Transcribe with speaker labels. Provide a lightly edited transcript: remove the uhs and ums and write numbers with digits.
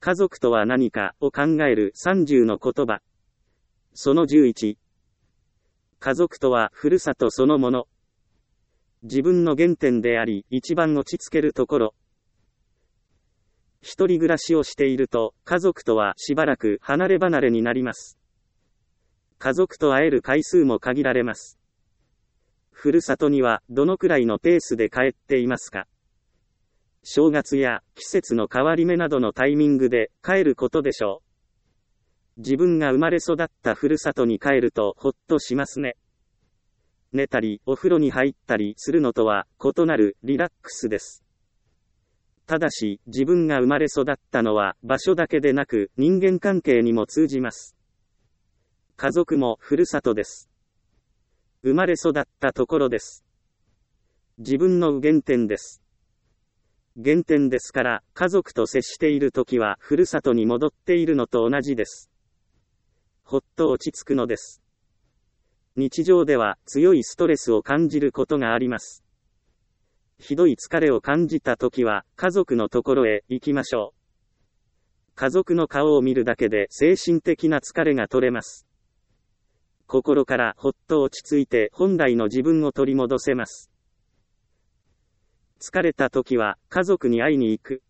Speaker 1: 家族とは何かを考える30の言葉。その11。家族とはふるさとそのもの。自分の原点であり、一番落ち着けるところ。一人暮らしをしていると、家族とはしばらく離れ離れになります。家族と会える回数も限られます。ふるさとにはどのくらいのペースで帰っていますか？正月や季節の変わり目などのタイミングで帰ることでしょう。自分が生まれ育ったふるさとに帰るとほっとしますね。寝たりお風呂に入ったりするのとは異なるリラックスです。ただし自分が生まれ育ったのは場所だけでなく人間関係にも通じます。家族もふるさとです。生まれ育ったところです。自分の原点です。原点ですから家族と接しているときはふるさとに戻っているのと同じです。ほっと落ち着くのです。日常では強いストレスを感じることがあります。ひどい疲れを感じたときは家族のところへ行きましょう。家族の顔を見るだけで精神的な疲れが取れます。心からほっと落ち着いて本来の自分を取り戻せます。疲れたときは家族に会いに行く。